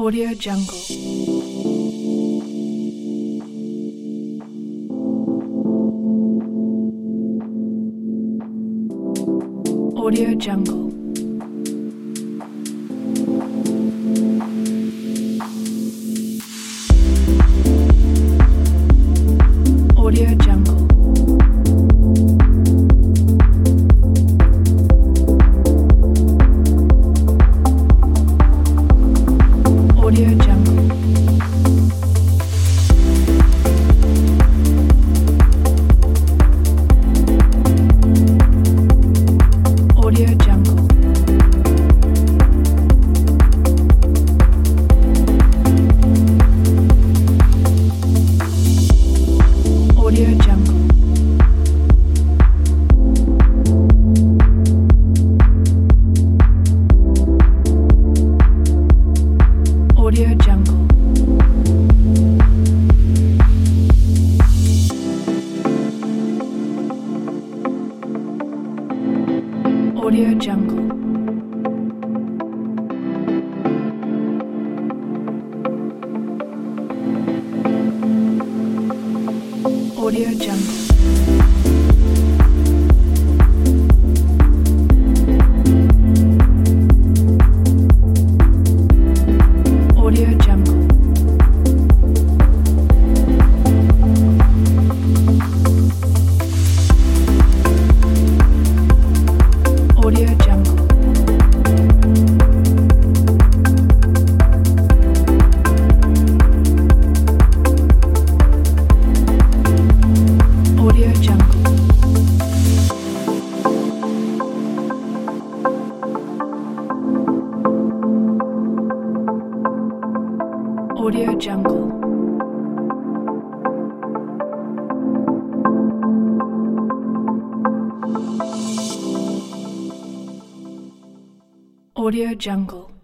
Audio Jungle. Audio Jungle. Audio Jungle. Audio Jungle. Audio Jungle. Audio Jungle. Audio Jungle. Audio Jungle. Audio Jungle. Audio Jungle. Audio Jungle. Audio Jungle. Audio Jungle. Audio Jungle.